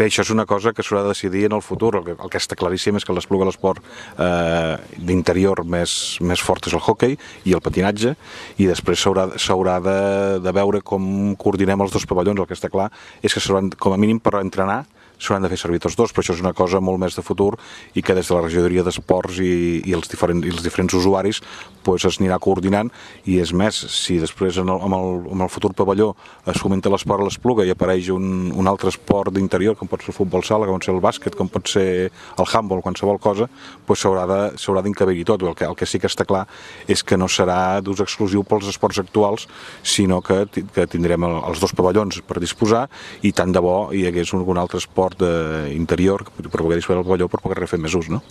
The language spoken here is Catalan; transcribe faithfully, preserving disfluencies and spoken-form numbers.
Bé, això és una cosa que s'haurà de decidir en el futur. El que, el que està claríssim és que l'Espluga de l'esport eh, d'interior més, més fort és el hoquei i el patinatge, i després s'haurà de, de veure com coordinem els dos pavellons. El que està clar és que s'hauran, com a mínim per entrenar, s'hauran de fer servir tots dos, però això és una cosa molt més de futur i que des de la regidoria d'esports i, i, els diferents, i els diferents usuaris pues, es anirà coordinant. I és més, si després en el, amb, el, amb el futur pavelló es fomenta l'esport a l'Espluga i apareix un, un altre esport d'interior, com pot ser el futbol sala, com pot ser el bàsquet, com pot ser el handball, qualsevol cosa, pues s'haurà d'encabir-hi tot. El que, el que sí que està clar és que no serà d'ús exclusiu pels esports actuals, sinó que, que tindrem el, els dos pavellons per disposar, i tant de bo hi hagués un, un altre esport d'interior que pogués fer el pavelló per poder fer més ús, no?